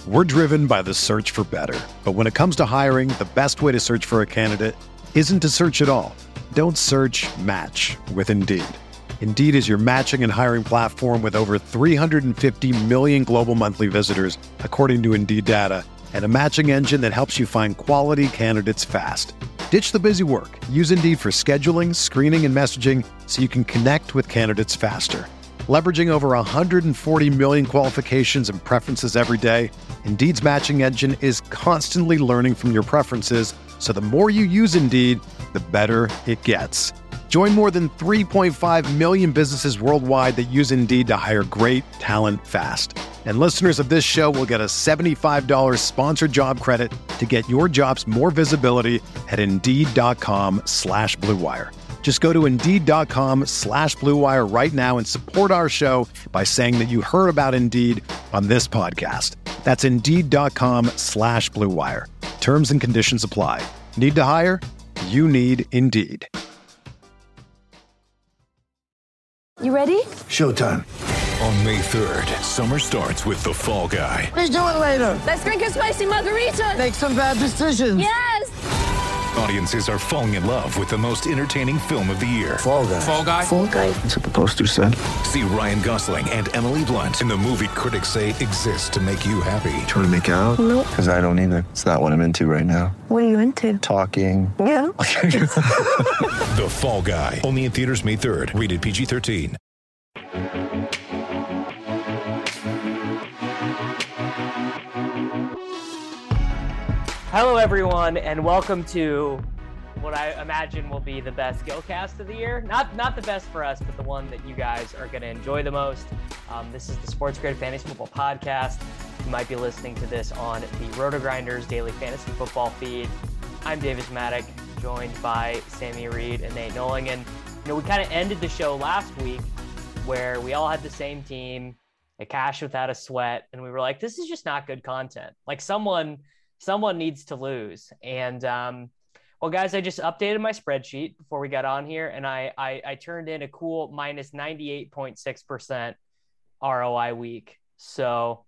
We're driven by the search for better. But when it comes to hiring, the best way to search for a candidate isn't to search at all. Don't search, match with Indeed. Indeed is your matching and hiring platform with over 350 million global monthly visitors, according to Indeed data, and a matching engine that helps you find quality candidates fast. Ditch the busy work. Use Indeed for scheduling, screening, and messaging so you can connect with candidates faster. Leveraging over 140 million qualifications and preferences every day, Indeed's matching engine is constantly learning from your preferences, so the more you use Indeed, the better it gets. Join more than 3.5 million businesses worldwide that use Indeed to hire great talent fast. And listeners of this show will get a $75 sponsored job credit to get your jobs more visibility at Indeed.com/Blue Wire. Just go to Indeed.com/Blue Wire right now and support our show by saying that you heard about Indeed on this podcast. That's Indeed.com/Blue Wire. Terms and conditions apply. Need to hire? You need Indeed. You ready? Showtime. On May 3rd, summer starts with The Fall Guy. Let's do it later. Let's drink a spicy margarita. Make some bad decisions. Yes! Audiences are falling in love with the most entertaining film of the year. Fall Guy. Fall Guy. Fall Guy. That's what the poster said. See Ryan Gosling and Emily Blunt in the movie critics say exists to make you happy. Trying to make it out? Nope. Because I don't either. It's not what I'm into right now. What are you into? Talking. Yeah. The Fall Guy. Only in theaters May 3rd. Rated PG-13. Hello, everyone, and welcome to what I imagine will be the best Gilcast of the year. Not the best for us, but the one that you guys are going to enjoy the most. This is the Sports Grid Fantasy Football Podcast. You might be listening to this on the Roto-Grinders Daily Fantasy Football feed. I'm Davis Maddock, joined by Sammy Reed and Nate Noling. And, we kind of ended the show last week where we all had the same team, a cash without a sweat, and we were like, this is just not good content. Like, someone needs to lose. And well, guys, I just updated my spreadsheet before we got on here, and I turned in a cool minus 98.6% ROI week. So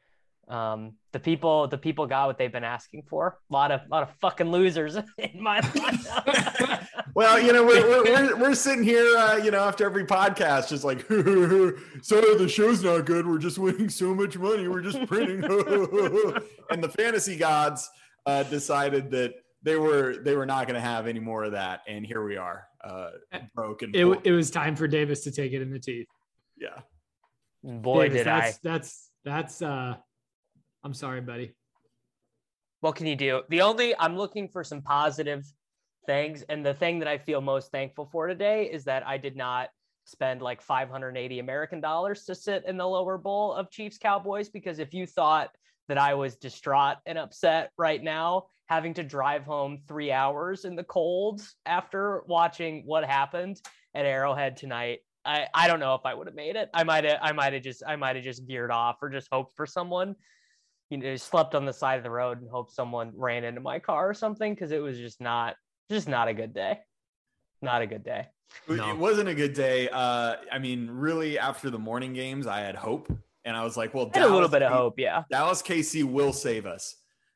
the people got what they've been asking for. A lot of fucking losers in my lineup. Well, we're sitting here, after every podcast, just like, sorry, the show's not good. We're just winning so much money. We're just printing. And the fantasy gods decided that they were not going to have any more of that. And here we are, broken. It was time for Davis to take it in the teeth. Yeah. Boy, Davis, did that's I'm sorry, buddy. What can you do? I'm looking for some positive things. And the thing that I feel most thankful for today is that I did not spend like 580 American dollars to sit in the lower bowl of Chiefs Cowboys, because if you thought that I was distraught and upset right now, having to drive home 3 hours in the cold after watching what happened at Arrowhead tonight, I don't know if I would have made it. I might have just veered off or just hoped for someone, slept on the side of the road and hoped someone ran into my car or something. Cause it was just not a good day. Not a good day. No. It wasn't a good day. Really after the morning games, I had hope, and I was like, well, a little bit of hope. Yeah. Dallas KC will save us.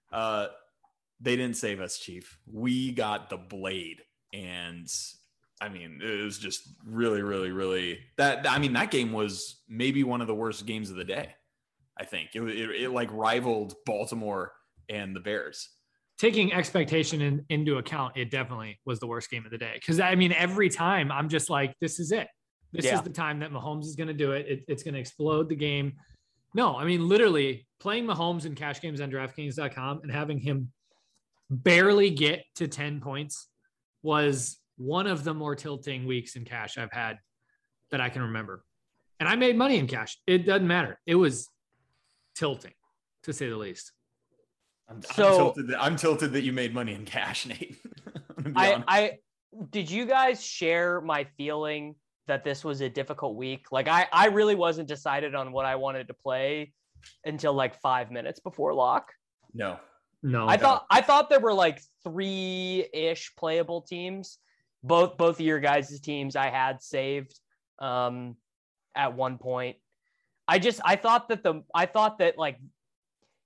They didn't save us, Chief. We got the blade. And it was just really, really, really that game was maybe one of the worst games of the day. I think it like rivaled Baltimore and the Bears. Taking expectation into account, it definitely was the worst game of the day. Because every time I'm just like, this is it. This is the time that Mahomes is going to do it. It's going to explode the game. No, literally playing Mahomes in cash games on DraftKings.com and having him barely get to 10 points was one of the more tilting weeks in cash I've had that I can remember. And I made money in cash. It doesn't matter. It was tilting, to say the least. I'm tilted that you made money in cash, Nate. Did you guys share my feeling that this was a difficult week? Like I really wasn't decided on what I wanted to play until like 5 minutes before lock. No. I thought there were like 3-ish playable teams. Both of your guys' teams I had saved at one point. I thought that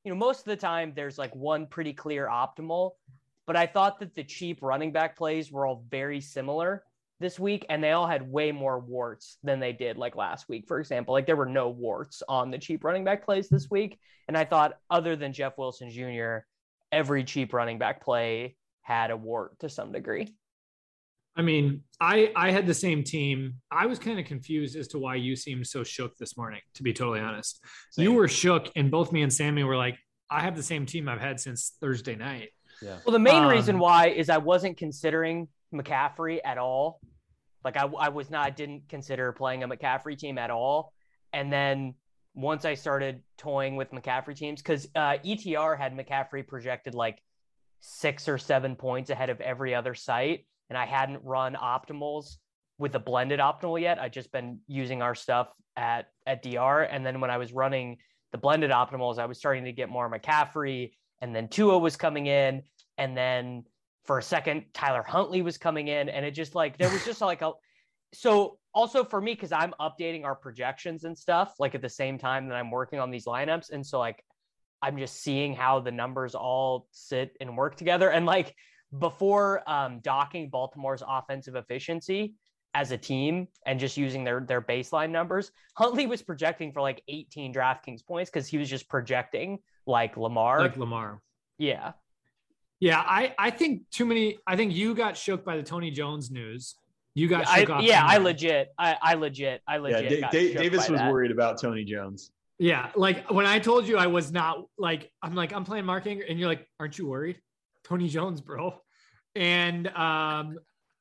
most of the time there's like one pretty clear optimal, but I thought that the cheap running back plays were all very similar this week, and they all had way more warts than they did like last week, for example. Like there were no warts on the cheap running back plays this week. And I thought other than Jeff Wilson Jr., every cheap running back play had a wart to some degree. I mean, I had the same team. I was kind of confused as to why you seemed so shook this morning, to be totally honest. Same. You were shook, and both me and Sammy were like, I have the same team I've had since Thursday night. Yeah. Well, the main reason why is I wasn't considering McCaffrey at all. Like I didn't consider playing a McCaffrey team at all. And then once I started toying with McCaffrey teams, because ETR had McCaffrey projected like 6 or 7 points ahead of every other site. And I hadn't run optimals with a blended optimal yet. I'd just been using our stuff at DR. And then when I was running the blended optimals, I was starting to get more McCaffrey, and then Tua was coming in. And then for a second, Tyler Huntley was coming in, and it just like, there was just like so also for me, cause I'm updating our projections and stuff, like at the same time that I'm working on these lineups. And so like, I'm just seeing how the numbers all sit and work together. And like before docking Baltimore's offensive efficiency as a team and just using their baseline numbers, Huntley was projecting for like 18 DraftKings points, cause he was just projecting like Lamar. Yeah. Yeah, I think I think you got shook by the Tony Jones news. You got shook off. Yeah, I legit. Yeah, Davis was worried about Tony Jones. Yeah, like when I told you I was not like, I'm playing Mark Ingram, and you're like, aren't you worried? Thony Jones, bro. And I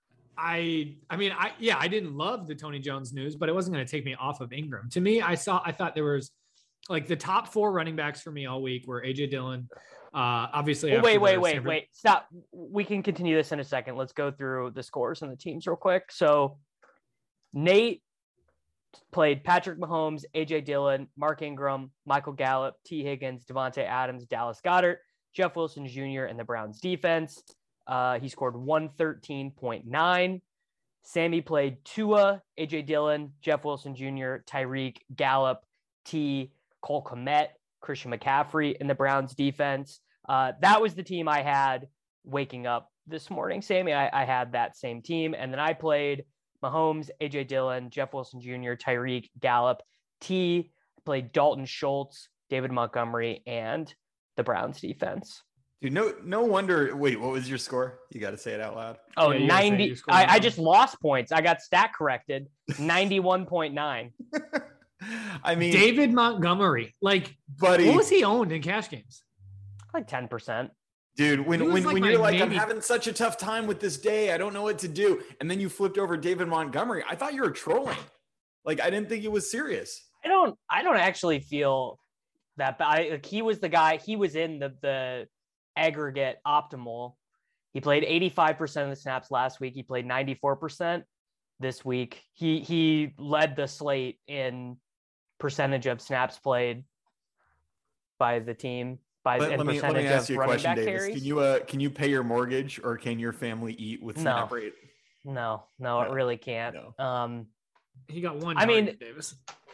didn't love the Tony Jones news, but it wasn't going to take me off of Ingram. To me, I thought there was like the top 4 running backs for me all week were AJ Dillon. Obviously. Wait, stop. We can continue this in a second. Let's go through the scores and the teams real quick. So Nate played Patrick Mahomes, AJ Dillon, Mark Ingram, Michael Gallup, T. Higgins, Devontae Adams, Dallas Goedert, Jeff Wilson Jr., and the Browns defense. He scored 113.9. Sammy played Tua, AJ Dillon, Jeff Wilson Jr., Tyreek, Gallup, T. Cole Kmet, Christian McCaffrey, and the Browns defense. That was the team I had waking up this morning, Sammy. I had that same team. And then I played Mahomes, AJ Dillon, Jeff Wilson Jr., Tyreek, Gallup, T. I played Dalton Schultz, David Montgomery, and the Browns defense. Dude, no wonder. Wait, what was your score? You got to say it out loud. Oh, yeah, 90. I just lost points. I got stat corrected. 91.9. I mean, David Montgomery, like, buddy, what was he owned in cash games? Like 10%. Dude, when you're like, I'm having such a tough time with this day, I don't know what to do, and then you flipped over David Montgomery, I thought you were trolling. Like, I didn't think it was serious. I don't actually feel that bad. Like, he was the guy. He was in the aggregate optimal. He played 85% of the snaps last week. He played 94% this week. He led the slate in percentage of snaps played by the team. Let me ask you a question, Davis. Can you pay your mortgage, or can your family eat with snap rate? No, it really can't. No. He got one. Davis.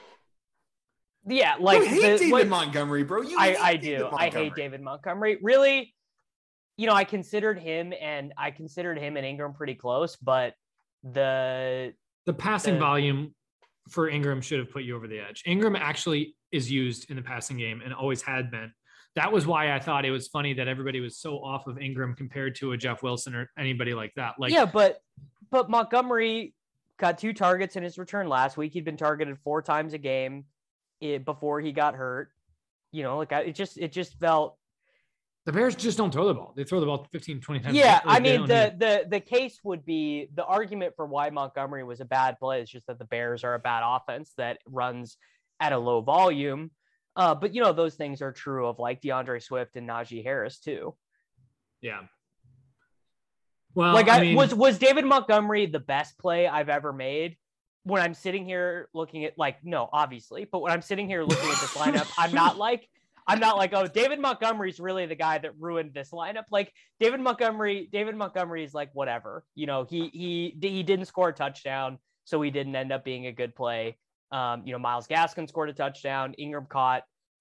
Yeah, like you hate David Montgomery, bro. I do. I hate David Montgomery. Really, I considered him and Ingram pretty close, but the passing volume for Ingram should have put you over the edge. Ingram actually is used in the passing game and always had been. That was why I thought it was funny that everybody was so off of Ingram compared to a Jeff Wilson or anybody like that. Like, yeah, but Montgomery got 2 targets in his return last week. He'd been targeted 4 times a game before he got hurt. It just felt. The Bears just don't throw the ball. They throw the ball 15, 20 times. Yeah, I mean, the case would be, the argument for why Montgomery was a bad play is just that the Bears are a bad offense that runs at a low volume. But those things are true of like DeAndre Swift and Najee Harris too. Yeah. Well, was David Montgomery the best play I've ever made? When I'm sitting here looking at no, obviously, but when I'm sitting here looking at this lineup, I'm not like, oh, David Montgomery's really the guy that ruined this lineup. Like David Montgomery is like, whatever, he didn't score a touchdown, so he didn't end up being a good play. Myles Gaskin scored a touchdown. Ingram caught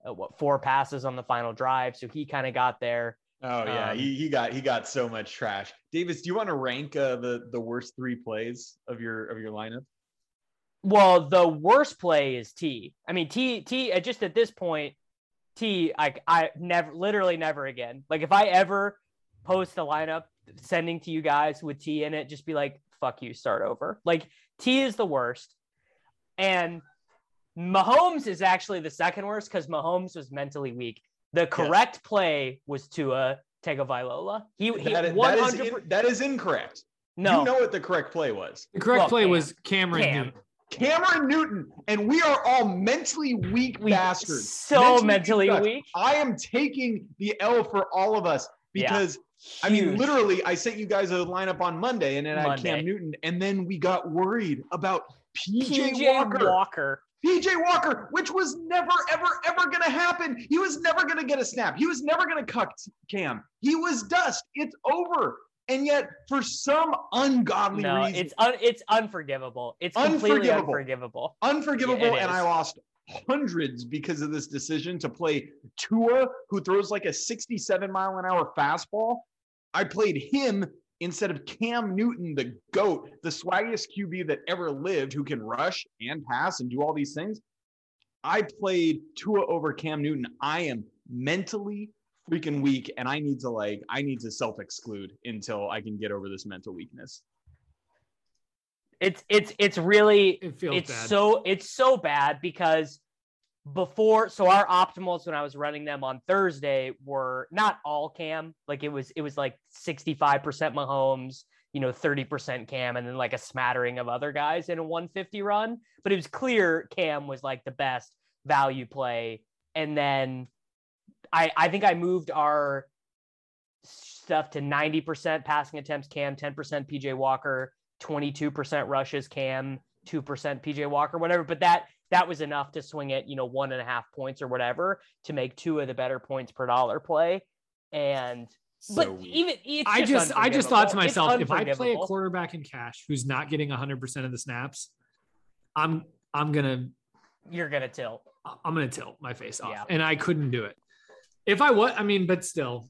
4 passes on the final drive. So he kind of got there. Oh yeah, he got so much trash. Davis, do you want to rank the worst 3 plays of your lineup? Well, the worst play is T. I mean, T just at this point, T, I literally never again. Like if I ever post a lineup sending to you guys with T in it, just be like, fuck you, start over. Like T is the worst. And Mahomes is actually the second worst because Mahomes was mentally weak. The correct play was Tua Tagovailoa. That is incorrect. No. You know what the correct play was. The correct play was Cameron Newton. Cameron Newton, and we are all mentally weak bastards. So mentally weak. I am taking the L for all of us because, I mean, literally, I sent you guys a lineup on Monday, and it had Cam Newton, and then we got worried about PJ Walker. PJ Walker, which was never, ever, ever going to happen. He was never going to get a snap. He was never going to cuck Cam. He was dust. It's over. And yet, for some ungodly reason, it's unforgivable. It's completely unforgivable. Unforgivable, and I lost hundreds because of this decision to play Tua, who throws like a 67-mile-an-hour fastball. I played him instead of Cam Newton, the GOAT, the swaggiest QB that ever lived, who can rush and pass and do all these things. I played Tua over Cam Newton. I am mentally freaking weak, and I need to self-exclude until I can get over this mental weakness. It's so bad because so our optimals when I was running them on Thursday were not all Cam. Like it was like 65% Mahomes, 30% Cam, and then like a smattering of other guys in a 150 run. But it was clear Cam was like the best value play. And then I think I moved our stuff to 90% passing attempts Cam, 10% PJ Walker, 22% rushes Cam, 2% PJ Walker, whatever. But that was enough to swing it, 1.5 points or whatever to make 2 of the better points per dollar play. And I just thought to myself, if I play a quarterback in cash who's not getting 100% of the snaps, you're gonna tilt my face off, and I couldn't do it. But still,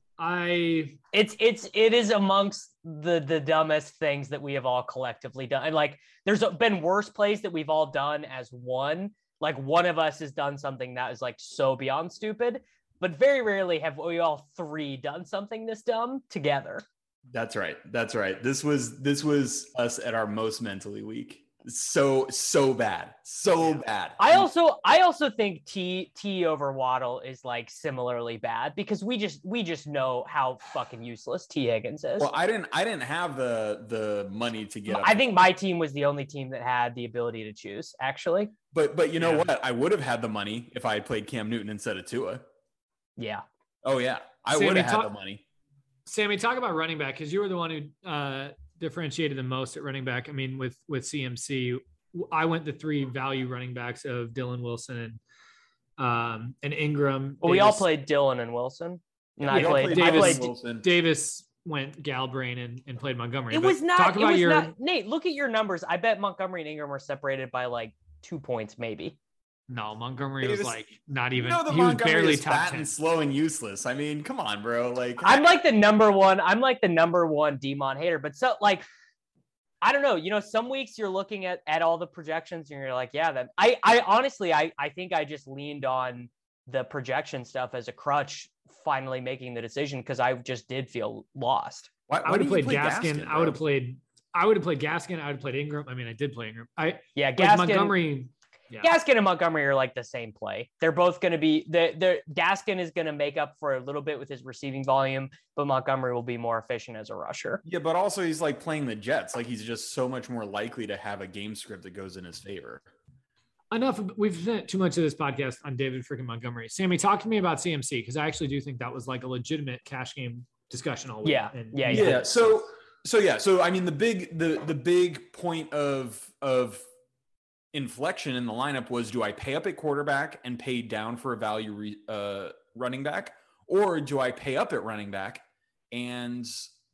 it is amongst the dumbest things that we have all collectively done. And like, there's been worse plays that we've all done as one. Like one of us has done something that is like so beyond stupid, but very rarely have we all 3 done something this dumb together. That's right. This was us at our most mentally weak. So bad. Bad. I also think T over Waddle is like similarly bad because we just know how fucking useless T Higgins is. Well, I didn't have the money to get. I think my team was the only team that had the ability to choose, actually. But you know what? I would have had the money if I had played Cam Newton instead of Tua. Yeah. Oh yeah, I would have had the money. Sammy, talk about running back because you were the one who differentiated the most at running back. I mean, with CMC, I went the 3 value running backs of Dylan Wilson and Ingram. Well, we all played Dylan and Wilson. And I played Wilson. Davis went Galbrain and played Montgomery. Nate, look at your numbers. I bet Montgomery and Ingram were separated by like 2 points, maybe. No, Montgomery was like not even. He was barely top 10. And slow and useless. I mean, come on, bro. Like I'm like the number one Demon hater, but so like I don't know. Some weeks you're looking at all the projections and you're like, yeah. Then I honestly I think I just leaned on the projection stuff as a crutch, finally making the decision because I just did feel lost. I would have played Gaskin. I would have played Gaskin. I would have played Ingram. I mean, I did play Ingram. Gaskin, Montgomery. Yeah. Gaskin and Montgomery are like the same play. They're both going to be Gaskin is going to make up for a little bit with his receiving volume, but Montgomery will be more efficient as a rusher. Yeah, but also he's like playing the Jets. Like he's just so much more likely to have a game script that goes in his favor. Enough. We've spent too much of this podcast on David freaking Montgomery. Sammy, talk to me about CMC because I actually do think that was like a legitimate cash game discussion all week. Yeah. So I mean, the big point of inflection in the lineup was, do I pay up at quarterback and pay down for a value running back, or do I pay up at running back and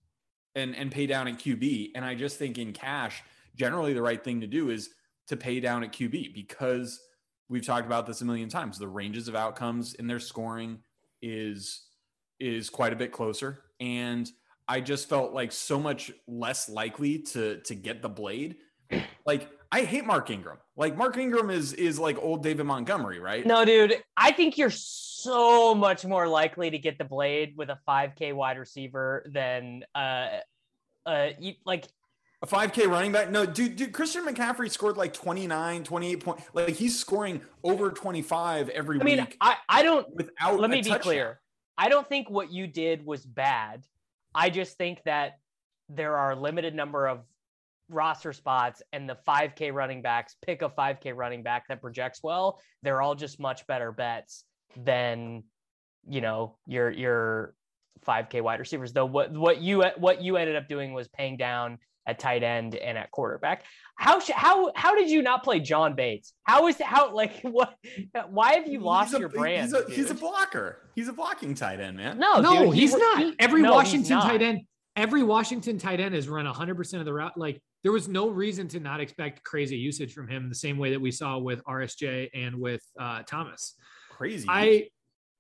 pay down at QB? And I just think in cash, generally the right thing to do is to pay down at QB because we've talked about this a million times. The ranges of outcomes in their scoring is quite a bit closer. And I just felt like so much less likely to get the blade. Like, I hate Mark Ingram. Like, Mark Ingram is like old David Montgomery, right? No, dude, I think you're so much more likely to get the blade with a 5K wide receiver than like a 5K running back. No, dude, Christian McCaffrey scored like 29, 28 points. Like, he's scoring over 25 every week. I don't, without let me be touchdown. clear. I don't think what you did was bad. I just think that there are a limited number of roster spots, and the 5K running backs, pick a 5K running back that projects well. They're all just much better bets than, you know, your 5K wide receivers. Though what you ended up doing was paying down at tight end and at quarterback. How did you not play John Bates? Why have you lost your brand? He's a blocker. He's a blocking tight end, man. No, dude, he's not. Every Washington tight end has run 100% of the route. Like, there was no reason to not expect crazy usage from him, the same way that we saw with RSJ and with Thomas. Crazy. I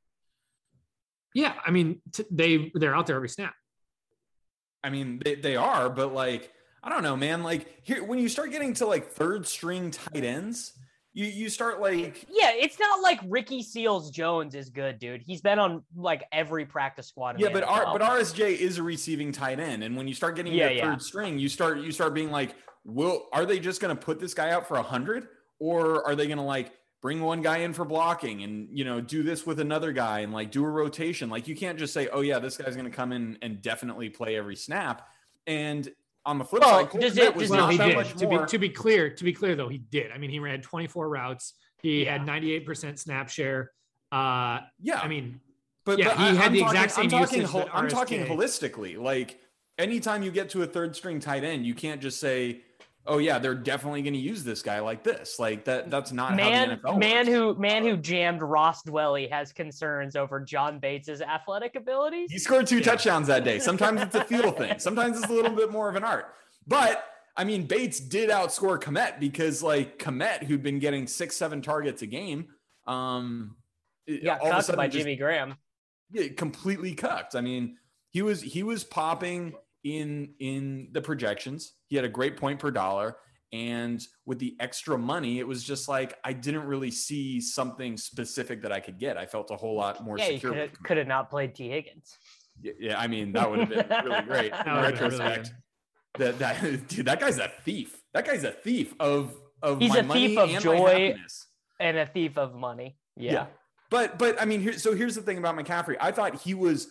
mean, they're out there every snap. I mean, they are, but like, I don't know, man. Like, here, when you start getting to like third string tight ends, you start like, yeah, it's not like Ricky Seals Jones is good, dude. He's been on like every practice squad. Yeah, but RSJ is a receiving tight end, and when you start getting to third string, you start being like, are they just going to put this guy out for 100, or are they going to like bring one guy in for blocking and, you know, do this with another guy and like do a rotation? Like, you can't just say, oh yeah, this guy's going to come in and definitely play every snap. And on the flip side, to be clear though, he did. I mean, he ran 24 routes. He had 98% snap share. I mean, but he had the exact same usage. I'm talking holistically. Like, anytime you get to a third string tight end, you can't just say, oh yeah, they're definitely going to use this guy like this. Like, that's not how the NFL works. Man who jammed Ross Dwelly has concerns over John Bates's athletic abilities. He scored 2 touchdowns that day. Sometimes it's a feel thing. Sometimes it's a little bit more of an art. But I mean, Bates did outscore Kmet, because like Kmet, who'd been getting 6-7 targets a game, got cucked by Jimmy Graham. Yeah, completely cucked. I mean, he was popping in the projections. He had a great point per dollar, and with the extra money, it was just like, I didn't really see something specific that I could get. I felt a whole lot more secure. You could have not played T. Higgins. Yeah, I mean, that would have been really great in retrospect. That guy's a thief. That guy's a thief of He's my a money thief of and joy my happiness. And a thief of money. Yeah. But I mean, here's the thing about McCaffrey. I thought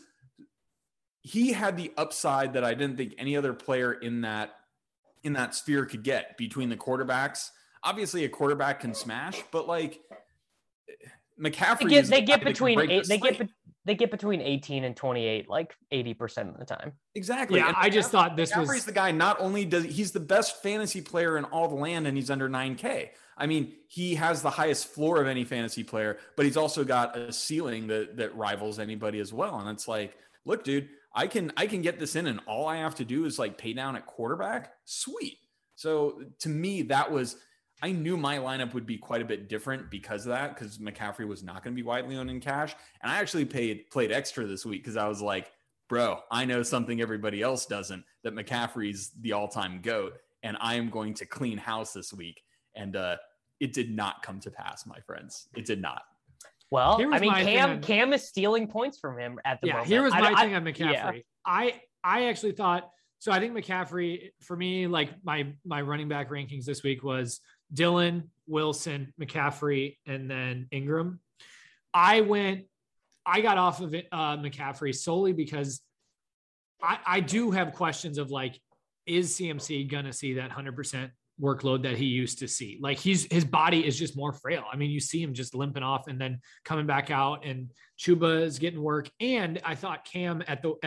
he had the upside that I didn't think any other player in that sphere could get between the quarterbacks. Obviously, a quarterback can smash, but like McCaffrey, they get between 18 and 28, like 80% of the time. Exactly. Yeah, I just thought McCaffrey's the guy. Not only he's the best fantasy player in all the land, and he's under 9K. I mean, he has the highest floor of any fantasy player, but he's also got a ceiling that rivals anybody as well. And it's like, look, dude, I can get this in, and all I have to do is like pay down at quarterback. Sweet. So to me, I knew my lineup would be quite a bit different because of that, because McCaffrey was not going to be widely owned in cash. And I actually played extra this week because I was like, bro, I know something everybody else doesn't, that McCaffrey's the all-time GOAT, and I am going to clean house this week. And it did not come to pass, my friends. It did not. Well, I mean, Cam is stealing points from him at the moment. Here was my thing on McCaffrey. Yeah. I actually thought, so I think McCaffrey, for me, like my running back rankings this week was Dillon, Wilson, McCaffrey, and then Ingram. I got off of it, McCaffrey solely because I do have questions of like, is CMC going to see that 100% workload that he used to see? Like, his body is just more frail. I mean, you see him just limping off and then coming back out, and Chuba is getting work. And I thought Cam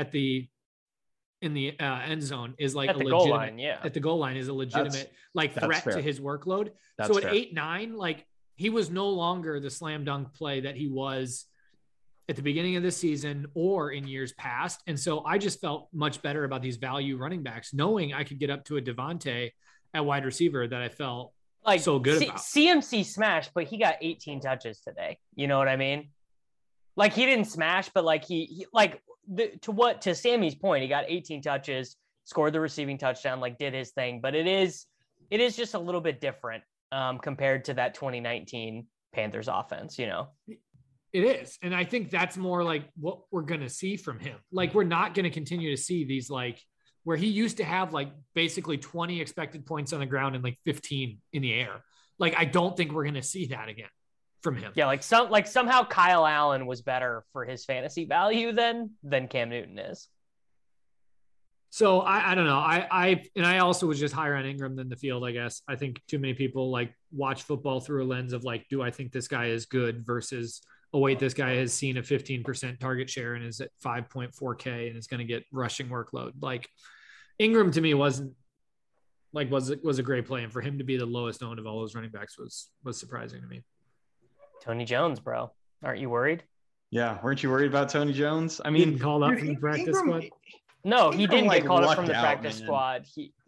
in the end zone is like at the goal line. Yeah. At the goal line is a legitimate threat to his workload. So at 8-9, like, he was no longer the slam dunk play that he was at the beginning of the season or in years past. And so I just felt much better about these value running backs, knowing I could get up to a Devontae at wide receiver that I felt like so good about. CMC smashed, but he got 18 touches today. You know what I mean? Like he didn't smash, but like to Sammy's point, he got 18 touches, scored the receiving touchdown, like did his thing. But it is just a little bit different compared to that 2019 Panthers offense, you know? It is. And I think that's more like what we're going to see from him. Like, we're not going to continue to see these, like, where he used to have like basically 20 expected points on the ground and like 15 in the air. Like, I don't think we're going to see that again from him. Yeah. Somehow Kyle Allen was better for his fantasy value than Cam Newton is. So I don't know. I also was just higher on Ingram than the field, I guess. I think too many people like watch football through a lens of like, do I think this guy is good versus, oh wait, this guy has seen a 15% target share and is at 5.4K and is going to get rushing workload. Like, Ingram to me was a great play. And for him to be the lowest owned of all those running backs was surprising to me. Tony Jones, bro. Aren't you worried? Yeah. Weren't you worried about Tony Jones? I mean, he didn't call up from the practice squad. No, he didn't get called up from the practice squad.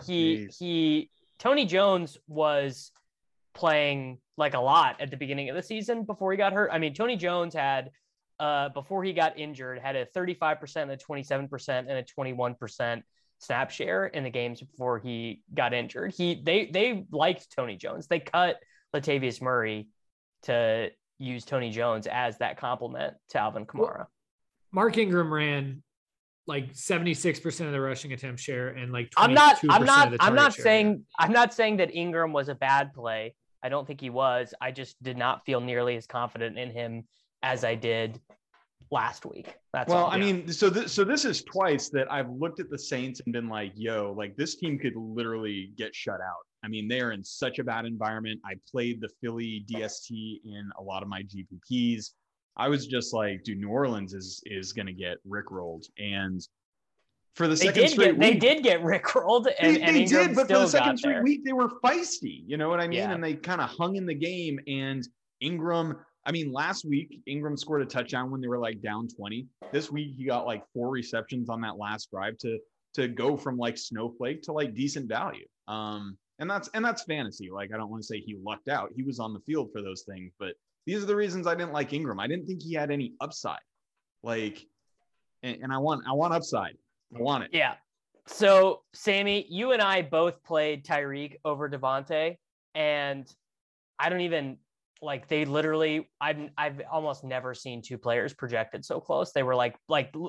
Tony Jones was playing like a lot at the beginning of the season before he got hurt. I mean, Tony Jones had, before he got injured, had a 35%, a 27%, and a 21% snap share in the games before he got injured. They liked Tony Jones. They cut Latavius Murray to use Tony Jones as that complement to Alvin Kamara. Well, Mark Ingram ran like 76% of the rushing attempt share and like 22% of the target share. I'm not saying that Ingram was a bad play. I don't think he was. I just did not feel nearly as confident in him as I did last week. That's all. I mean, so this is twice that I've looked at the Saints and been like, yo, like this team could literally get shut out. I mean, they are in such a bad environment. I played the Philly DST in a lot of my GPPs. I was just like, dude, New Orleans is going to get rickrolled. And for the second straight week, they did get rickrolled. And they did, but for the second straight week, they were feisty. You know what I mean? Yeah. And they kind of hung in the game. And Ingram, I mean, last week, Ingram scored a touchdown when they were like down 20. This week, he got like 4 receptions on that last drive to go from like snowflake to like decent value. And that's fantasy. Like, I don't want to say he lucked out. He was on the field for those things, but these are the reasons I didn't like Ingram. I didn't think he had any upside. Like, and I want upside. I want it. Yeah. So, Sammy, you and I both played Tyreek over Devontae, and I don't even like. They literally, I've almost never seen two players projected so close. They were like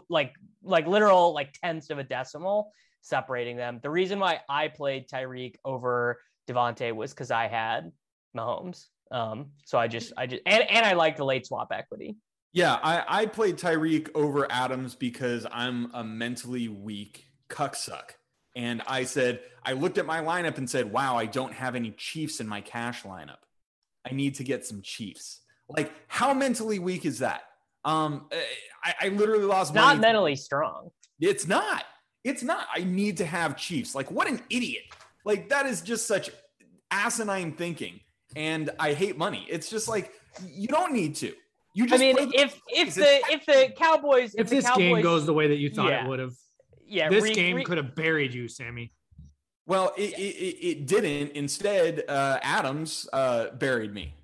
literal like tenths of a decimal separating them. The reason why I played Tyreek over Devontae was because I had Mahomes. So I just and I like the late swap equity. Yeah, I played Tyreek over Adams because I'm a mentally weak cucksuck. And I looked at my lineup and said, wow, I don't have any Chiefs in my cash lineup. I need to get some Chiefs. Like, how mentally weak is that? I literally lost money. Not mentally strong. It's not. I need to have Chiefs. Like, what an idiot. Like, that is just such asinine thinking. And I hate money. It's just like, you don't need to. You just if the Cowboys game goes the way that you thought it would have, this game could have buried you, Sammy. Well, it didn't. Instead, Adams buried me.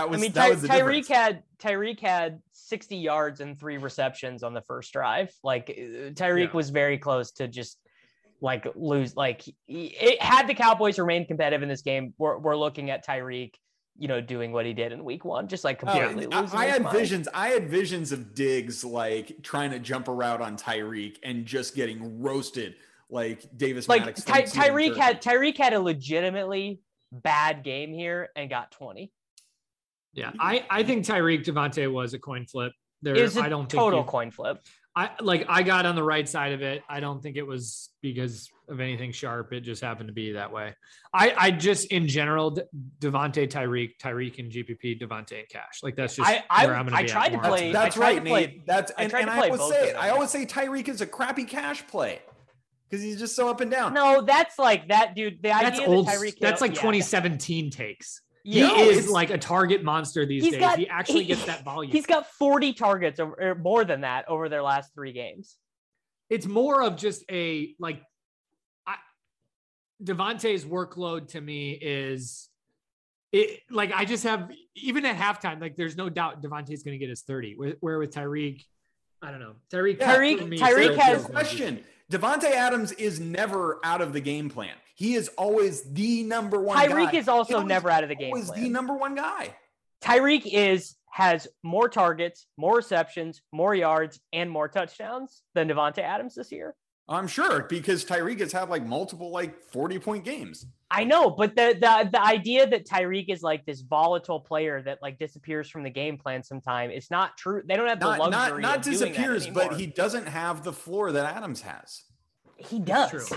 Tyreek had 60 yards and 3 receptions on the first drive. Like, Tyreek was very close to just like lose. Like, had the Cowboys remained competitive in this game, we're looking at Tyreek, you know, doing what he did in week 1, just like completely losing. I had visions of Diggs like trying to jump a route on Tyreek and just getting roasted like Davis Maddox. Tyreek had a legitimately bad game here and got 20. Yeah, I think Tyreek Devontae was a coin flip. Coin flip. I got on the right side of it. I don't think it was because of anything sharp. It just happened to be that way. I just, in general, Devontae, Tyreek and GPP, Devontae and cash. Like, that's just where I'm going to be. I tried to play. That's right, Nate. I always say Tyreek is a crappy cash play because he's just so up and down. No, that's like that, dude. That's old. That's like 2017 takes. He is like a target monster these days. He actually gets that volume. He's got 40 targets or more than that over their last 3 games. It's more of just Devontae's workload to me is like I just have, even at halftime, like there's no doubt Devontae's going to get his 30. Where with Tyreek, I don't know. Tyreek has question. Devontae Adams is never out of the game plan. He is always the number one guy. Tyreek is also never out of the game plan. Always the number one guy. Tyreek has more targets, more receptions, more yards, and more touchdowns than Devontae Adams this year. I'm sure, because Tyreek has had like multiple 40-point games. I know, but the idea that Tyreek is like this volatile player that like disappears from the game plan sometime, it's not true. They don't have the luxury not of disappears, doing that anymore. but he doesn't have the floor that Adams has. He does. True.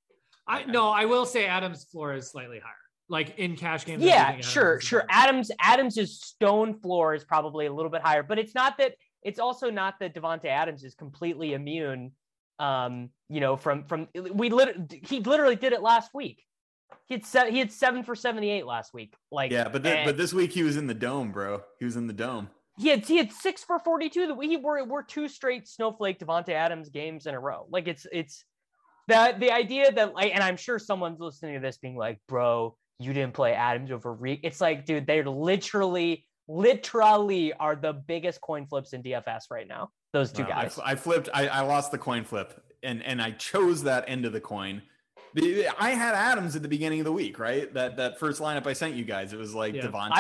I will say Adams' floor is slightly higher. Like in cash games. Yeah, sure. Adams's stone floor is probably a little bit higher, but it's it's also not that Devontae Adams is completely immune. He literally did it last week. He had 7 for 78 last week. But this week he was in the dome, bro. He was in the dome. He had 6 for 42. We're 2 straight snowflake Devontae Adams games in a row. Like it's the idea that and I'm sure someone's listening to this being like, bro, you didn't play Adams over Reek. It's like, dude, they're literally are the biggest coin flips in DFS right now. Those two guys. I lost the coin flip and I chose that end of the coin. I had Adams at the beginning of the week, right? That first lineup I sent you guys, it was like Devontae.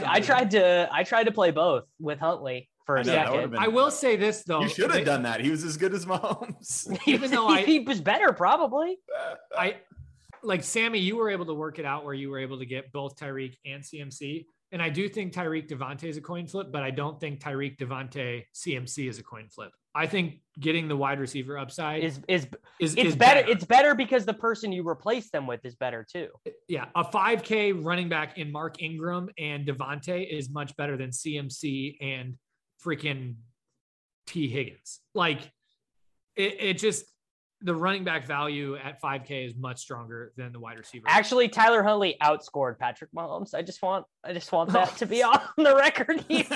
I tried to play both with Huntley for a second. I will say this though. You should have done that. He was as good as Mahomes. Even though he was better, probably. Like Sammy, you were able to work it out where you were able to get both Tyreek and CMC. And I do think Tyreek Devontae is a coin flip, but I don't think Tyreek Devontae CMC is a coin flip. I think getting the wide receiver upside is better. It's better because the person you replace them with is better too. Yeah. A 5K running back in Mark Ingram and Devontae is much better than CMC and freaking T Higgins. Like it just, the running back value at 5K is much stronger than the wide receiver. Actually, Tyler Huntley outscored Patrick Mahomes. I just want that to be on the record here.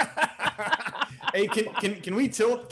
Hey, can we tilt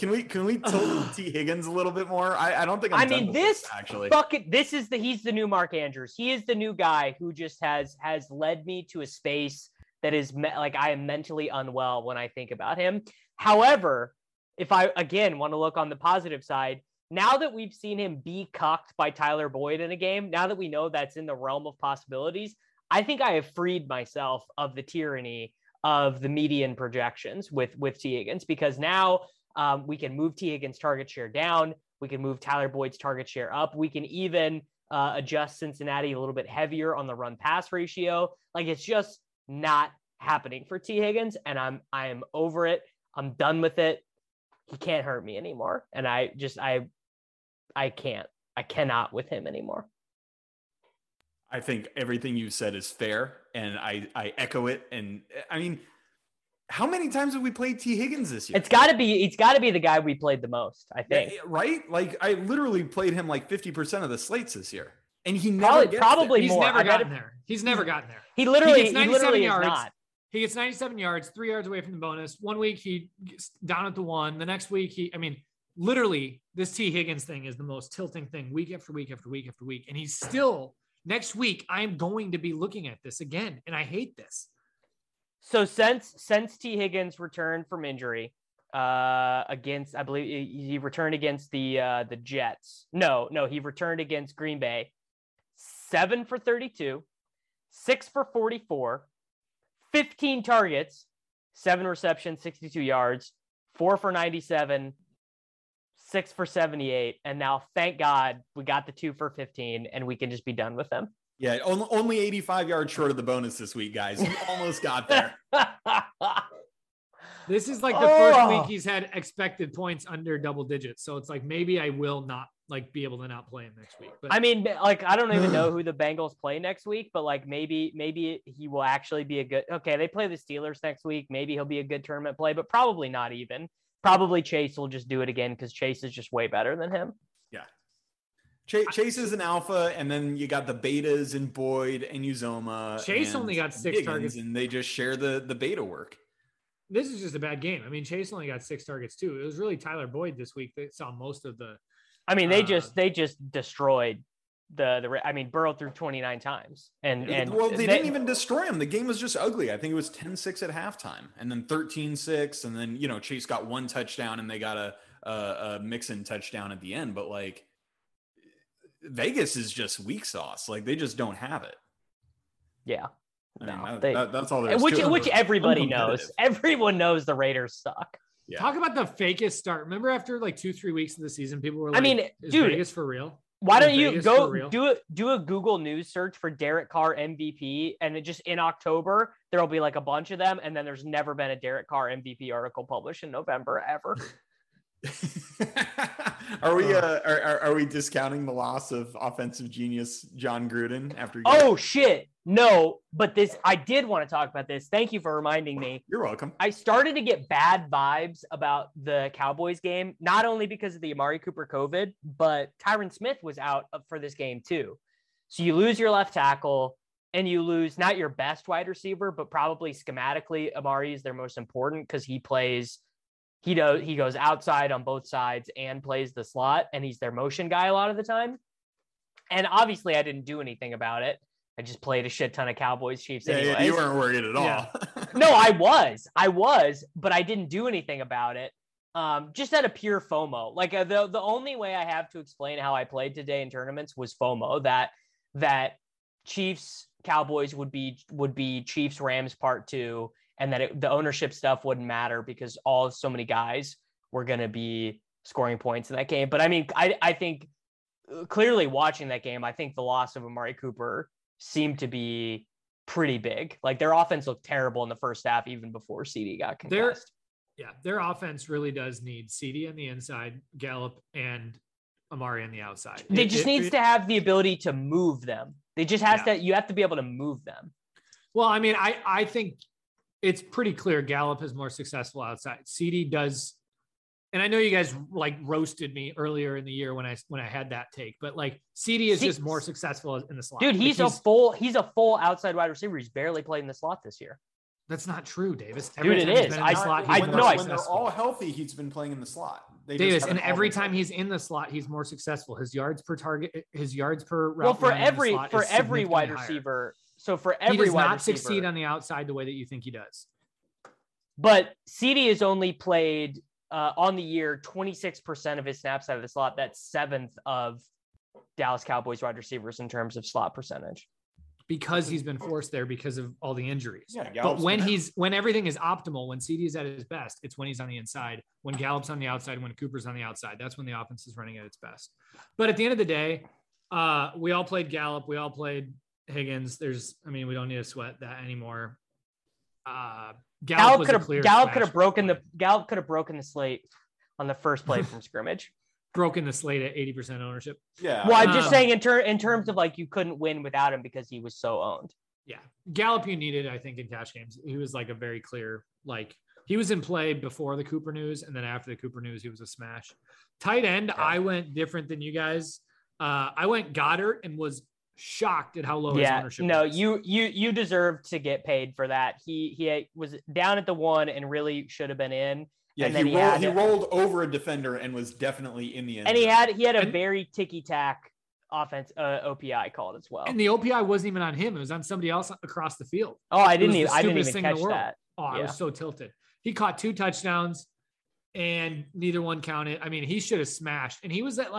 T Higgins a little bit more? I don't think this he's the new Mark Andrews. He is the new guy who just has led me to a space that is like I am mentally unwell when I think about him. However, if I again want to look on the positive side, now that we've seen him be cucked by Tyler Boyd in a game, now that we know that's in the realm of possibilities, I think I have freed myself of the tyranny of the median projections with T Higgins, because now we can move T Higgins' target share down. We can move Tyler Boyd's target share up. We can even adjust Cincinnati a little bit heavier on the run pass ratio. Like it's just not happening for T Higgins, and I am over it. I'm done with it. He can't hurt me anymore. And I cannot with him anymore. I think everything you said is fair, and I echo it. And I mean, how many times have we played T Higgins this year? It's got to be the guy we played the most, I think. Yeah, right? Like I literally played him like 50% of the slates this year, and he probably he's more. Never gotten there. He's never gotten there. He literally gets 97 yards. Is not. He gets 97 yards, 3 yards away from the bonus. 1 week he gets down at the 1. The next week literally, this T Higgins thing is the most tilting thing week after week after week after week. And he's still, next week, I'm going to be looking at this again. And I hate this. So since T Higgins returned from injury against, I believe he returned against the Jets. No, he returned against Green Bay. 7 for 32, 6 for 44, 15 targets, 7 receptions, 62 yards, 4 for 97, 6 for 78, and now thank God we got the 2 for 15 and we can just be done with them. Yeah, only 85 yards short of the bonus this week, guys. You almost got there. This is like the first week he's had expected points under double digits. So it's like maybe I will not be able to not play him next week. But I mean, I don't even know who the Bengals play next week, but maybe he will actually be a good. Okay, they play the Steelers next week. Maybe he'll be a good tournament play, but probably not even. Probably Chase will just do it again because Chase is just way better than him. Yeah. Chase is an alpha, and then you got the betas and Boyd and Uzoma. Chase only got 6 Higgins, targets. and they just share the beta work. This is just a bad game. I mean, Chase only got 6 targets too. It was really Tyler Boyd this week that saw most of the. I mean, they just destroyed I mean, Burrow threw 29 times, and well, they didn't even destroy him. The game was just ugly. I think it was 10-6 at halftime, and then 13-6, and then Chase got one touchdown, and they got a Mixon touchdown at the end. But like, Vegas is just weak sauce. Like, they just don't have it. Yeah, that's all there is. Which everybody knows. Everyone knows the Raiders suck. Yeah. Talk about the fakest start. Remember, after like 2-3 weeks of the season, people were like, "Is dude, Vegas for real?" Why don't you go do a Google News search for Derek Carr MVP, and it just in October there'll be like a bunch of them, and then there's never been a Derek Carr MVP article published in November ever. Are we discounting the loss of offensive genius John Gruden after? Shit, no! But I did want to talk about this. Thank you for reminding me. You're welcome. I started to get bad vibes about the Cowboys game, not only because of the Amari Cooper COVID, but Tyron Smith was out for this game too. So you lose your left tackle, and you lose not your best wide receiver, but probably schematically Amari is their most important because he plays. He goes outside on both sides and plays the slot, and he's their motion guy a lot of the time. And obviously I didn't do anything about it. I just played a shit ton of Cowboys Chiefs anyways. Yeah, you weren't worried at all. Yeah. No, I was, but I didn't do anything about it. Just out of pure FOMO. Like the only way I have to explain how I played today in tournaments was FOMO, that Chiefs Cowboys would be Chiefs Rams part 2. And that the ownership stuff wouldn't matter because so many guys were going to be scoring points in that game. But I mean, I think clearly watching that game, I think the loss of Amari Cooper seemed to be pretty big. Like their offense looked terrible in the first half, even before CD got concussed. Their offense really does need CD on the inside, Gallup, and Amari on the outside. They just needs to have the ability to move them. They just you have to be able to move them. Well, I mean, I think it's pretty clear Gallup is more successful outside. CD does, and I know you guys like roasted me earlier in the year when I had that take, but like CD is just more successful in the slot. Dude, he's a full outside wide receiver. He's barely played in the slot this year. That's not true, Davis. Dude, it is. When they're all healthy, he's been playing in the slot. Davis, and every time he's in the slot, he's more successful. His yards per target, his yards per route. Well, for every wide receiver. So for every he does wide not receiver, succeed on the outside the way that you think he does. But CD has only played on the year 26% of his snaps out of the slot. That's 7th of Dallas Cowboys wide receivers in terms of slot percentage. Because he's been forced there because of all the injuries. Yeah, but when everything is optimal, when CD is at his best, it's when he's on the inside. When Gallup's on the outside, when Cooper's on the outside, that's when the offense is running at its best. But at the end of the day, we all played Gallup. We all played Higgins. We don't need to sweat that anymore. Gallup could have broken the slate on the first play from scrimmage. Broken the slate at 80% ownership. Yeah. Well, I'm just saying in terms of like you couldn't win without him because he was so owned. Yeah. Gallup you needed, I think, in cash games. He was like a very clear, like he was in play before the Cooper news, and then after the Cooper news, he was a smash. Tight end, yeah. I went different than you guys. I went Goddard and was shocked at how low his ownership was. You deserve to get paid for that. He was down at the 1 and really should have been in. Yeah, and then he rolled over a defender and was definitely in the end. And he had a very ticky-tack offense OPI called as well. And the OPI wasn't even on him. It was on somebody else across the field. Oh, I didn't even catch that. Oh, I was so tilted. He caught 2 touchdowns and neither one counted. I mean, he should have smashed. And he was at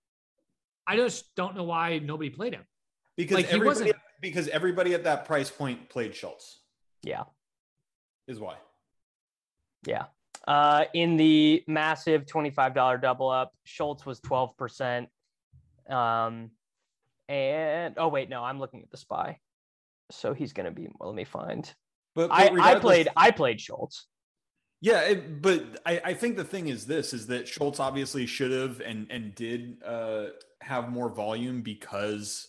I just don't know why nobody played him. Because everybody at that price point played Schultz. Yeah. Is why. Yeah. In the massive $25 double up, Schultz was 12%. I'm looking at the SPY. So he's going to be, let me find. But I played Schultz. Yeah, but I think the thing is that Schultz obviously should have and did have more volume because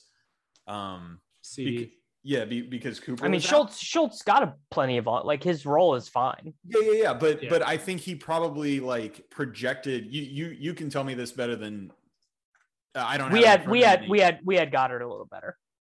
because Cooper. I mean, Schultz got plenty of volume. Like his role is fine. Yeah. But I think he probably projected. You can tell me this better than I don't. We had Goddard a little better.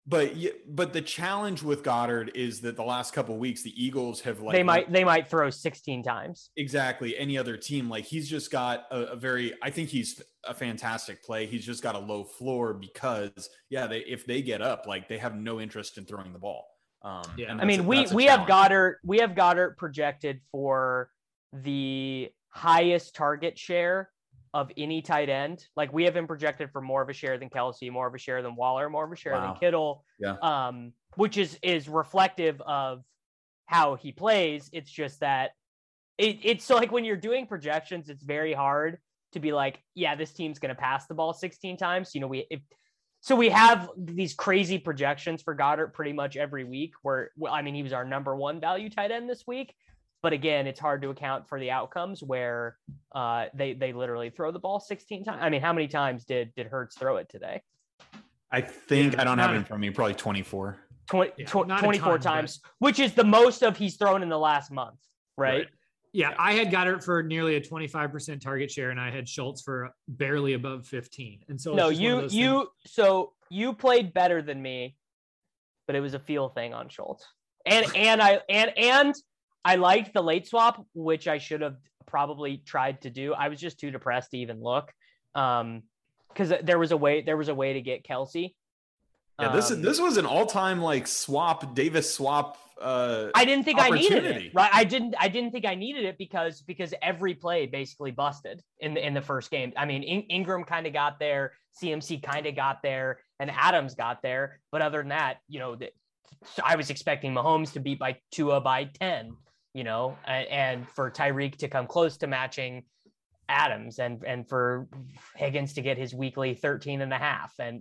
But the challenge with Goddard is that the last couple of weeks, the Eagles have they might throw 16 times. Exactly. Any other team, like he's just got I think he's a fantastic play. He's just got a low floor because if they get up, like they have no interest in throwing the ball. I mean, we have Goddard projected for the highest target share of any tight end. Like we have him projected for more of a share than Kelsey, more of a share than Waller, more of a share than Kittle. Yeah. Which is reflective of how he plays. It's just that it's so like when you're doing projections, it's very hard to be like, yeah, this team's going to pass the ball 16 times. You know, we have these crazy projections for Goddard pretty much every week he was our number one value tight end this week. But again, it's hard to account for the outcomes where they literally throw the ball 16 times. I mean, how many times did Hurts throw it today? I think I don't have it in front of me. Probably 24. 24 times, which is the most of he's thrown in the last month, right? Yeah, I had Goddard for nearly a 25% target share, and I had Schultz for barely above 15. And so no, you played better than me, but it was a feel thing on Schultz, and I liked the late swap, which I should have probably tried to do. I was just too depressed to even look, because there was a way to get Kelsey. Yeah, this was an all-time like Davis swap. I didn't think I needed it. Right, I didn't think I needed it because every play basically busted in the first game. I mean, Ingram kind of got there, CMC kind of got there, and Adams got there. But other than that, I was expecting Mahomes to beat by Tua by 10. And for Tyreek to come close to matching Adams and for Higgins to get his weekly 13.5. And,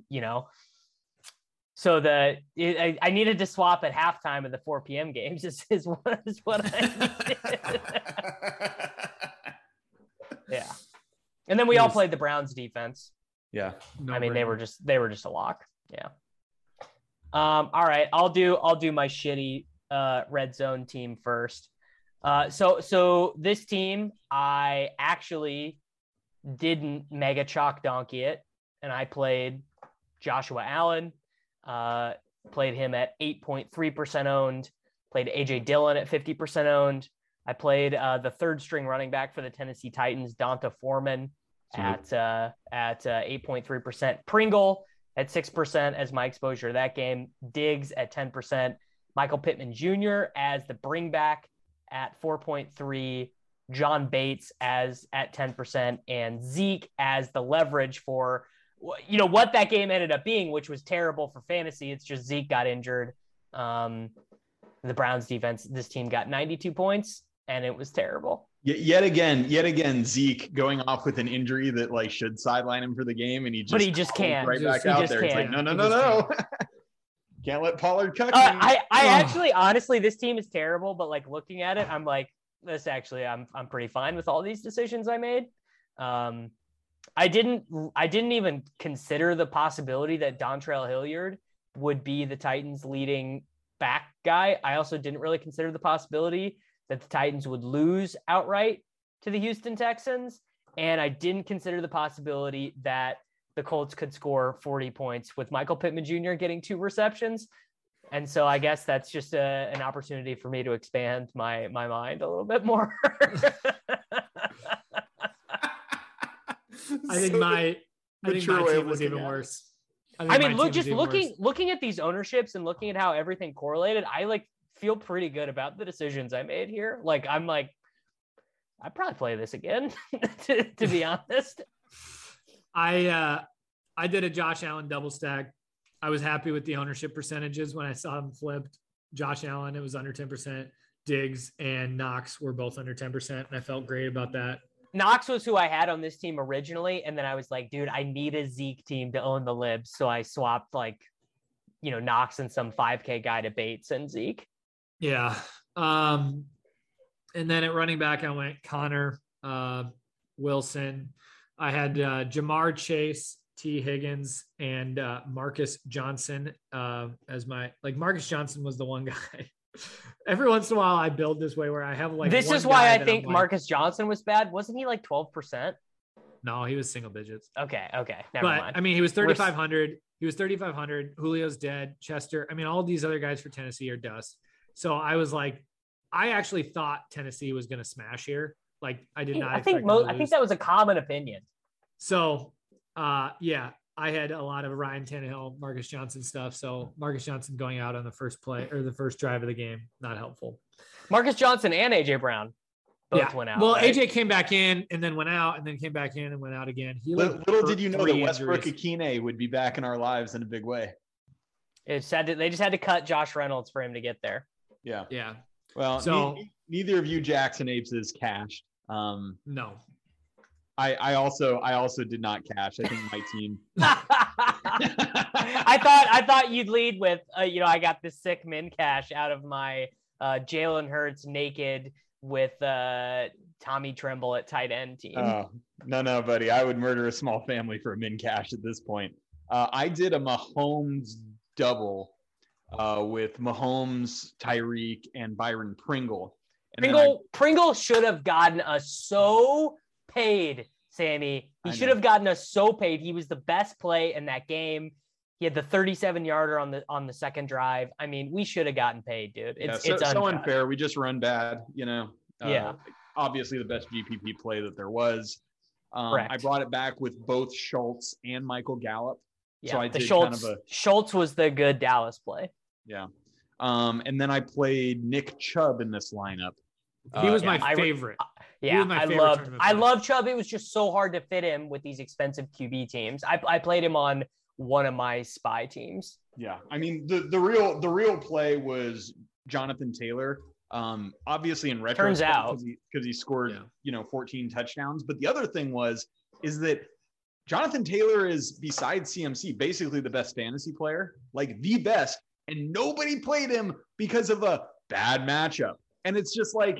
so I needed to swap at halftime of the 4 p.m. games is what I needed. Yeah. And then we all played the Browns defense. Yeah. They were just a lock. Yeah. All right. I'll do my shitty red zone team first. So this team, I actually didn't mega chalk donkey it, and I played Joshua Allen, played him at 8.3% owned, played AJ Dillon at 50% owned. I played the third string running back for the Tennessee Titans, Donta Foreman, at 8.3%, Pringle at 6% as my exposure to that game, Diggs at 10%, Michael Pittman Jr. as the bring back at 4.3, John Bates at 10%, and Zeke as the leverage for, what that game ended up being, which was terrible for fantasy. It's just Zeke got injured. The Browns defense, this team got 92 points, and it was terrible. Yet again, Zeke going off with an injury that should sideline him for the game, and he just can't. Right back out there. He's like, no. Can't let Pollard cut me. I actually, honestly, this team is terrible, but looking at it, I'm like, this actually, I'm pretty fine with all these decisions I made. I didn't even consider the possibility that Dontrell Hilliard would be the Titans' leading back guy. I also didn't really consider the possibility that the Titans would lose outright to the Houston Texans. And I didn't consider the possibility that the Colts could score 40 points with Michael Pittman Jr. getting 2 receptions. And so I guess that's just an opportunity for me to expand my mind a little bit more. I think my team was even worse. Looking at these ownerships and looking at how everything correlated, I feel pretty good about the decisions I made here. I'm like, I'd probably play this again, to be honest. I did a Josh Allen double stack. I was happy with the ownership percentages when I saw them flipped. Josh Allen, it was under 10%. Diggs and Knox were both under 10%, and I felt great about that. Knox was who I had on this team originally, and then I was like, dude, I need a Zeke team to own the libs, so I swapped Knox and some 5K guy to Bates and Zeke. Yeah. And then at running back, I went Connor Wilson. I had Jamar Chase, T. Higgins, and Marcus Johnson as my Marcus Johnson was the one guy. Every once in a while, I build this way where I have This is why I think Marcus Johnson was bad. Wasn't he 12%? No, he was single digits. Okay. Never but mind. I mean, he was 3,500. He was 3,500. Julio's dead. Chester. I mean, all these other guys for Tennessee are dust. So I was like, I actually thought Tennessee was going to smash here. Like I did not. I think that was a common opinion. So, yeah, I had a lot of Ryan Tannehill, Marcus Johnson stuff. So Marcus Johnson going out on the first play or the first drive of the game, not helpful. Marcus Johnson and AJ Brown both went out. Well, right? AJ came back in and then went out and then came back in and went out again. Little did you know that Westbrook Akine would be back in our lives in a big way. They just had to cut Josh Reynolds for him to get there. Yeah. Yeah. Well, so neither of you Jackson Apes is cashed. No. I also did not cash. I think my team. I thought you'd lead with, I got this sick min cash out of my Jalen Hurts naked with Tommy Tremble at tight end team. Oh, no, buddy. I would murder a small family for a min cash at this point. I did a Mahomes double with Mahomes, Tyreek, and Byron Pringle. And Pringle should have gotten us so paid, Sammy. He should have gotten us so paid. He was the best play in that game. He had the 37-yarder on the second drive. I mean, we should have gotten paid, dude. It's so unfair. We just run bad, Yeah. Obviously, the best GPP play that there was. I brought it back with both Schultz and Michael Gallup. Yeah, so I did Schultz was the good Dallas play. Yeah. And then I played Nick Chubb in this lineup. He was my favorite. I love Chubb. It was just so hard to fit him with these expensive QB teams. I played him on one of my spy teams. Yeah. I mean, the real play was Jonathan Taylor. Obviously in retro, turns out because he scored, 14 touchdowns. But the other thing is that Jonathan Taylor is, besides CMC, basically the best fantasy player, like the best. And nobody played him because of a bad matchup. And it's just like,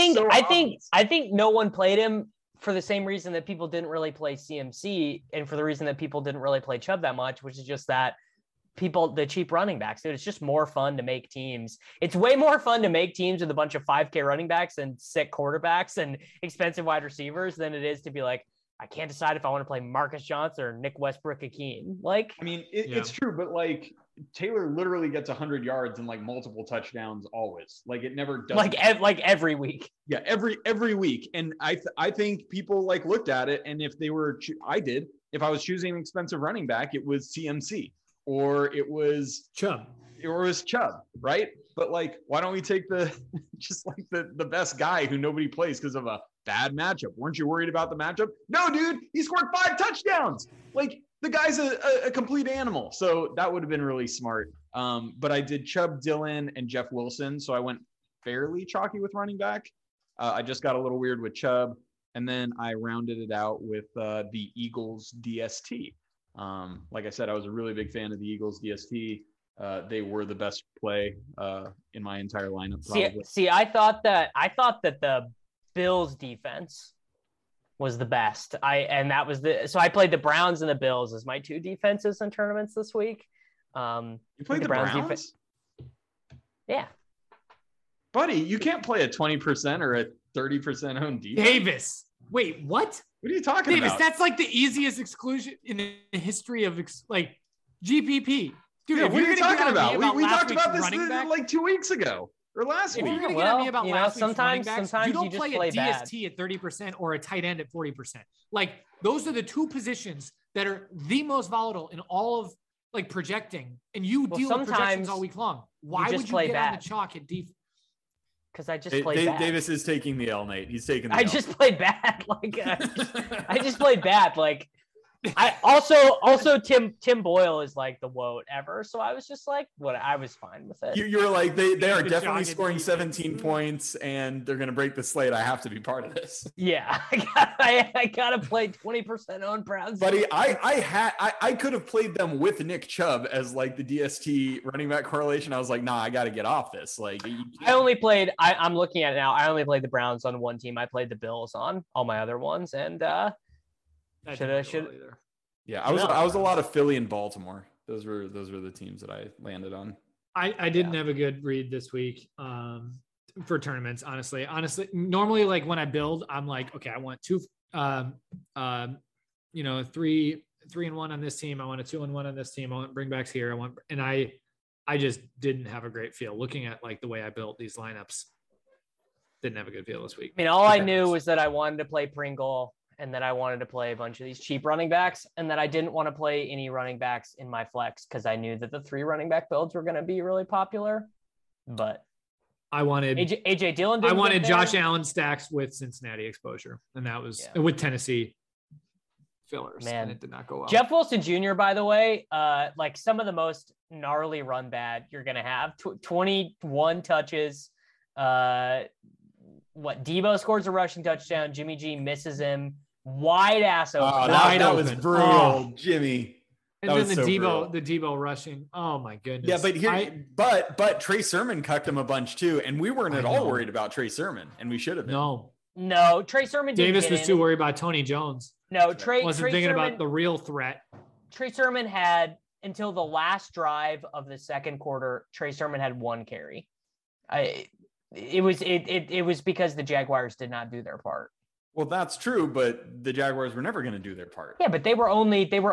I think no one played him for the same reason that people didn't really play CMC and for the reason that people didn't really play Chubb that much, which is just that the cheap running backs, dude, it's just more fun to make teams. It's way more fun to make teams with a bunch of 5K running backs and sick quarterbacks and expensive wide receivers than it is to be like, I can't decide if I want to play Marcus Johnson or Nick Westbrook-Ikhine. Like, I mean, it's true, but like Taylor literally gets 100 yards and like multiple touchdowns always. Like it never does. Like every week. Yeah, every week. And I think people like looked at it, and if they were, if I was choosing an expensive running back, it was CMC or it was Chubb, right? But like, why don't we take the best guy who nobody plays because of a bad matchup? Weren't you worried about the matchup? No, dude, he scored 5 touchdowns. Like the guy's a complete animal. So that would have been really smart. But I did Chubb, Dillon, and Jeff Wilson. So I went fairly chalky with running back. I just got a little weird with Chubb. And then I rounded it out with the Eagles DST. Like I said, I was a really big fan of the Eagles DST. They were the best play in my entire lineup. Probably. See, I thought that the Bills defense was the best. So I played the Browns and the Bills as my 2 defenses in tournaments this week. You played the Browns? Yeah. Buddy, you can't play a 20% or a 30% owned defense. Davis. Wait, what? What are you talking about? Davis, that's like the easiest exclusion in the history of GPP. Dude, yeah, what are you talking about? We talked about this like 2 weeks ago or last week. If you're going to get at me about last week's running backs, you don't play a DST at 30% or a tight end at 40%. Like those are the 2 positions that are the most volatile in all of like projecting, and you deal with projections all week long. Why would you get on the chalk at defense? Because I just played bad. Davis is taking the L, Nate. He's taking the L. Just played bad. Like I just played bad. Like I also Tim Boyle is like the woat ever. So I was just like, I was fine with it. You're like, they are definitely scoring 17 points and they're going to break the slate. I have to be part of this. Yeah. I got to play 20% on Browns. Buddy, I could have played them with Nick Chubb as like the DST running back correlation. I was like, nah, I got to get off this. Like I'm looking at it now. I only played the Browns on one team. I played the Bills on all my other ones. And, Yeah, I was a lot of Philly and Baltimore. Those were the teams that I landed on. I didn't have a good read this week for tournaments. Honestly, normally like when I build, I'm like, okay, I want you know, 3-1 on this team. I want a 2-1 on this team. I want bringbacks here. I just didn't have a great feel looking at like the way I built these lineups. Didn't have a good feel this week. I mean, all I knew was that I wanted to play Pringle and that I wanted to play a bunch of these cheap running backs and that I didn't want to play any running backs in my flex because I knew that the 3 running back builds were going to be really popular. But I wanted AJ Dillon. I wanted Josh Allen stacks with Cincinnati exposure, and that was with Tennessee fillers. Man, and it did not go well. Jeff Wilson Jr., by the way, like some of the most gnarly run bad you're going to have. 21 touches. Debo scores a rushing touchdown. Jimmy G misses him. Wide ass open. Oh, that was brutal, Jimmy. And then the Debo rushing. Oh my goodness. Yeah, but Trey Sermon cucked him a bunch too, and we weren't at all worried about Trey Sermon, and we should have been. No, Trey Sermon. Davis was too worried about Tony Jones. No, Trey wasn't thinking about the real threat. Trey Sermon had until the last drive of the second quarter. Trey Sermon had 1 carry. It was because the Jaguars did not do their part. Well, that's true, but the Jaguars were never going to do their part. Yeah, but they were only it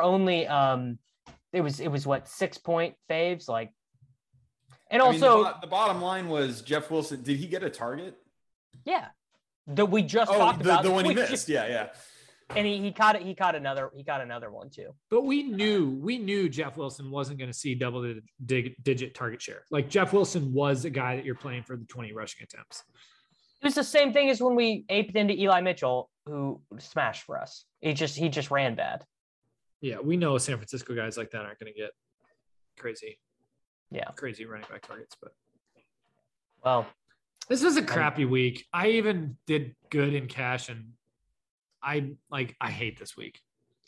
was what 6-point faves, like. And also the bottom line was Jeff Wilson. Did he get a target? Yeah, that we just talked about the one he missed. Yeah. And he caught it. He caught another one too. But we knew Jeff Wilson wasn't going to see double-digit target share. Like Jeff Wilson was a guy that you're playing for the 20 rushing attempts. It was the same thing as when we aped into Eli Mitchell, who smashed for us. He just ran bad. Yeah, we know San Francisco guys like that aren't going to get crazy running back targets. But well, this was a crappy week. I even did good in cash, and I hate this week.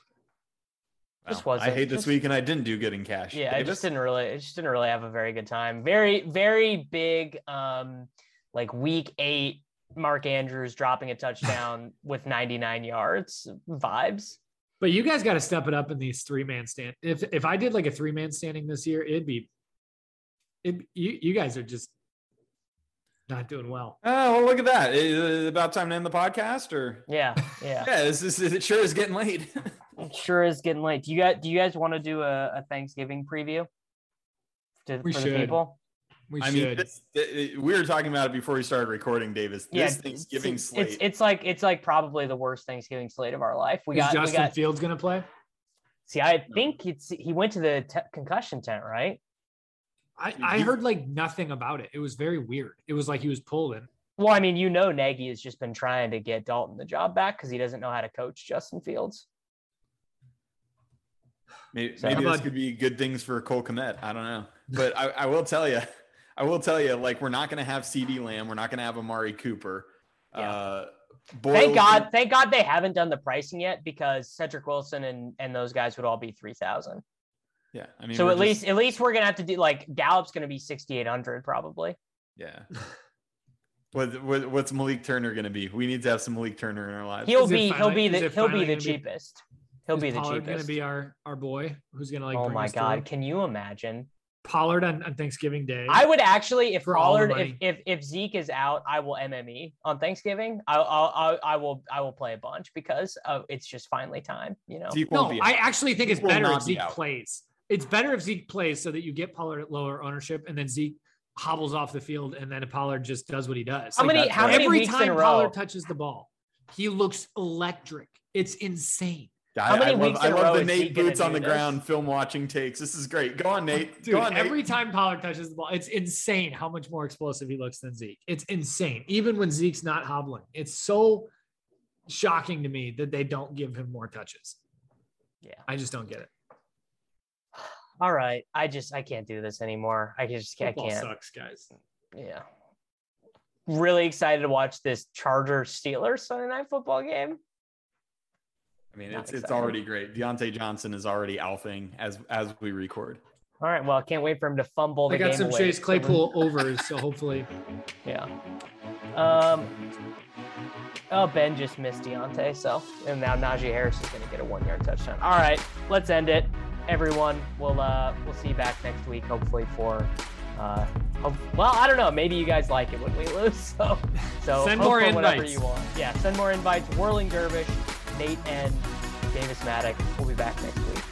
I hate this week, and I didn't do good in cash. Yeah, Davis? I just didn't really have a very good time. Very, very big. Like week 8, Mark Andrews dropping a touchdown with 99 yards vibes. But you guys got to step it up in these 3-man stand. If I did like a 3-man standing this year, you guys are just not doing well. Oh, well, look at that. Is it about time to end the podcast, or? Yeah. It sure is getting late. It sure is getting late. Do you guys want to do a Thanksgiving preview for the people? We were talking about it before we started recording, Davis. This Thanksgiving slate. It's like probably the worst Thanksgiving slate of our life. Is Justin Fields going to play? See, I think he went to the concussion tent, right? I heard like nothing about it. It was very weird. It was like he was pulled in. Well, I mean, Nagy has just been trying to get Dalton the job back because he doesn't know how to coach Justin Fields. Maybe this could be good things for Cole Kmet. I don't know, but I will tell you, like, we're not going to have CeeDee Lamb. We're not going to have Amari Cooper. Yeah. Thank God they haven't done the pricing yet, because Cedric Wilson and those guys would all be 3,000. Yeah. I mean, so at least we're going to have to do, like, Gallup's going to be 6,800 probably. Yeah. What's Malik Turner going to be? We need to have some Malik Turner in our lives. He'll be the cheapest. He'll be the Pollard cheapest. Going to be our boy who's going to like. Oh my God! Can you imagine Pollard on Thanksgiving Day? I would actually, if Pollard, if Zeke is out, I will MME on Thanksgiving. I will play a bunch because it's just finally time. I actually think it's better if Zeke plays. It's better if Zeke plays so that you get Pollard at lower ownership, and then Zeke hobbles off the field, and then Pollard just does what he does. How many every weeks time in a row Pollard touches the ball, he looks electric. It's insane. I love the Nate boots on the ground film watching takes. This is great. Go on, Nate. Dude, every time Pollard touches the ball, it's insane how much more explosive he looks than Zeke. It's insane. Even when Zeke's not hobbling, it's so shocking to me that they don't give him more touches. Yeah. I just don't get it. All right. I can't do this anymore. I can't. Sucks, guys. Yeah. Really excited to watch this Chargers-Steelers Sunday Night Football game. I mean, it's already great. Deontay Johnson is already alphing as we record. All right. Well, I can't wait for him to fumble the game away. I got some Chase Claypool overs, so hopefully. Yeah. Ben just missed Deontay, and now Najee Harris is going to get a 1-yard touchdown. All right, let's end it, everyone. We'll see you back next week, hopefully for. Well, I don't know. Maybe you guys like it when we lose. So send more invites. Whatever you want. Yeah, send more invites. Whirling Dervish Nate and Davis Maddock. We'll be back next week.